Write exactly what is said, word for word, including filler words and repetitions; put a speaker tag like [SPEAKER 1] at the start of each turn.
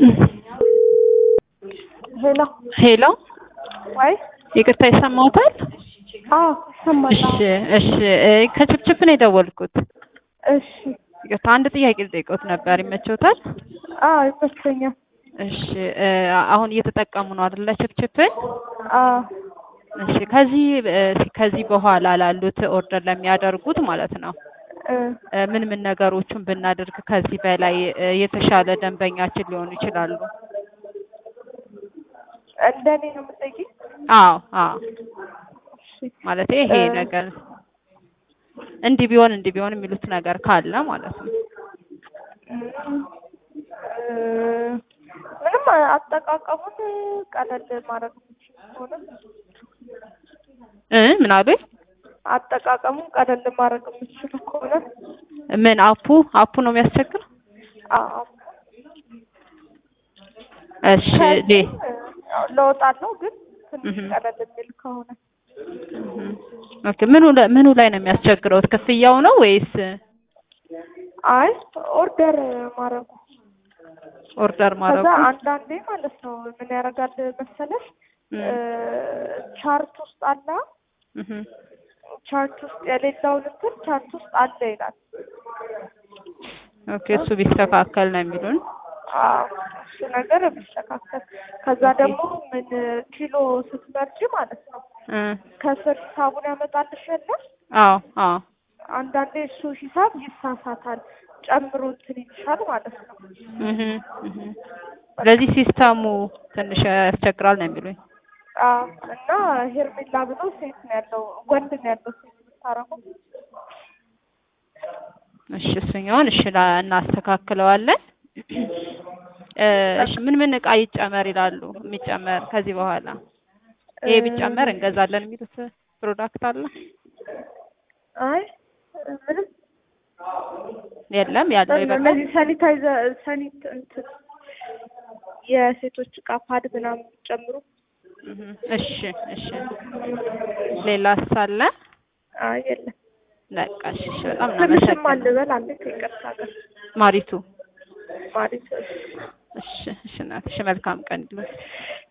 [SPEAKER 1] ሄሎ
[SPEAKER 2] ሄሎ
[SPEAKER 1] ወይ
[SPEAKER 2] ይቅርታ ይሰማዎታል?
[SPEAKER 1] አዎ ይሰማል።
[SPEAKER 2] እሺ እሺ ከችፕችፕ ነው የደወልኩት።
[SPEAKER 1] እሺ
[SPEAKER 2] ይቅርታ አንድ ጥያቄ ልጠይቅዎት ነበር፣ ይመችዎታል?
[SPEAKER 1] አዎ ይመቸኛል።
[SPEAKER 2] እሺ አሁን እየተጠቀሙ ነው አይደለ ችፕችፕን?
[SPEAKER 1] አዎ
[SPEAKER 2] እሺ ከዚህ ከዚህ በኋላ ላሉት ኦርደር ለሚያደርጉት ማለት ነው ምን ምን ነገሮችን ብናደርግ ከዚህ በላይ የተሻለ ደንበኛችን ሊሆኑ ይችላሉ?
[SPEAKER 1] እንደኔ ነው የምትጠይቂኝ?
[SPEAKER 2] አዎ አዎ ማለት ይሄ ነገር እንዲህ ቢሆን እንዲህ ቢሆን የሚሉት ነገር ካለ ማለት ነው።
[SPEAKER 1] ምንም አጠቃቀሙን ቀለል ማድረግ ሆነ
[SPEAKER 2] እ ምን አሉኝ?
[SPEAKER 1] አጠቃቀሙን ቀለል ማድረግ የምትችሉ ከሆነ
[SPEAKER 2] ምን አፑ አፑ ነው የሚያስቸግረው?
[SPEAKER 1] አዎ
[SPEAKER 2] እሺ ዴ
[SPEAKER 1] ለውጣለሁ ግን ትንሽ ቀለል የሚል ከሆነ
[SPEAKER 2] ኦኬ ምኑ ምኑ ላይ ነው የሚያስቸግረው? ክፍያው ነው ወይስ?
[SPEAKER 1] አይ ኦርደር ማድረጉ
[SPEAKER 2] ኦርደር ማድረጉ
[SPEAKER 1] ከዛ አንዳንዴ ማለት ነው ምን ያደርጋል መሰለሽ ቻርት ውስጥ አለ ቻርት ውስጥ የሌለውን እንትን ቻርት ውስጥ አለ ይላል።
[SPEAKER 2] ኦኬ እሱ ቢስተካከል ነው የሚሉን።
[SPEAKER 1] አዎ እሱ ነገር ቢስተካከል ከዛ ደግሞ ምን ኪሎ ስትመርጪ ማለት ነው ከስር ሂሳቡን ያመጣልሽ የለ?
[SPEAKER 2] አዎ አዎ
[SPEAKER 1] አንዳንዴ እሱ ሂሳብ ይሳሳታል ጨምሮ እንትን ይልሻል ማለት ነው።
[SPEAKER 2] እህ እህ ስለዚህ ሲስተሙ ትንሽ ያስቸግራል ነው የሚሉኝ።
[SPEAKER 1] አዎ እና ሄርሜላ ብሎ ሴት ነው ያለው ወንድ ነው ያለው ሴት ብታረጉ።
[SPEAKER 2] እሺ እሱኛውን እሺ እናስተካክለዋለን። እሺ ምን ምን እቃ ይጨመር ይላሉ? የሚጨመር ከዚህ በኋላ ይሄ ቢጨመር እንገዛለን የሚሉት ፕሮዳክት አለ?
[SPEAKER 1] አይ ምንም
[SPEAKER 2] የለም ያለው ይበቃል።
[SPEAKER 1] እነዚህ ሳኒታይዘር ሳኒት እንትን የሴቶች እቃ ፓድ ምናምን ጨምሩ።
[SPEAKER 2] እሺ እሺ ሌላስ አለ?
[SPEAKER 1] አይ የለም።
[SPEAKER 2] በቃ እሺ በጣም
[SPEAKER 1] ትንሽም አልበል አንዴ ይቅርታ ጋር
[SPEAKER 2] ማሪቱ
[SPEAKER 1] ማሪቱ
[SPEAKER 2] እሺ እሺ እናትሽ መልካም ቀን ይሁን።